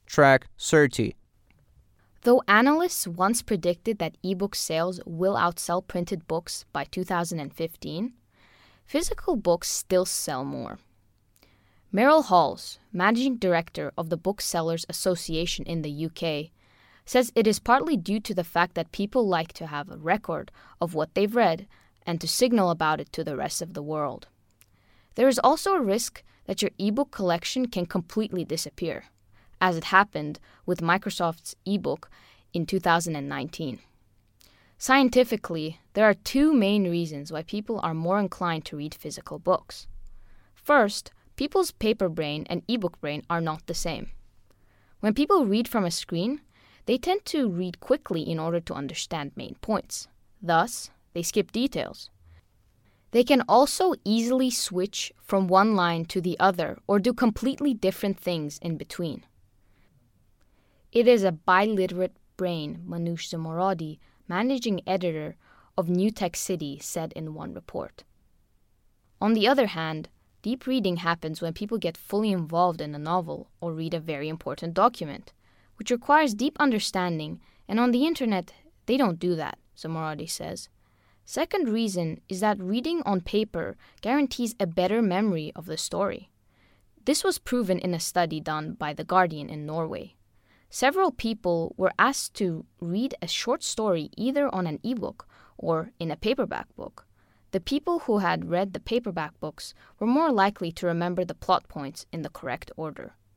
Track 30. Though analysts once predicted that ebook sales will outsell printed books by 2015, physical books still sell more. Meryl Halls, managing director of the Booksellers Association in the UK, says it is partly due to the fact that people like to have a record of what they've read and to signal about it to the rest of the world. There is also a risk that your ebook collection can completely disappear, as it happened with Microsoft's ebook in 2019. Scientifically, there are two main reasons why people are more inclined to read physical books. First, people's paper brain and ebook brain are not the same. When people read from a screen, they tend to read quickly in order to understand main points. Thus, they skip details. They can also easily switch from one line to the other or do completely different things in between. It is a biliterate brain, Manoush Zomorodi, managing editor of New Tech City, said in one report. On the other hand, deep reading happens when people get fully involved in a novel or read a very important document, which requires deep understanding, and on the internet, they don't do that, Zomorodi says. Second reason is that reading on paper guarantees a better memory of the story. This was proven in a study done by The Guardian in Norway. Several people were asked to read a short story either on an ebook or in a paperback book. The people who had read the paperback books were more likely to remember the plot points in the correct order.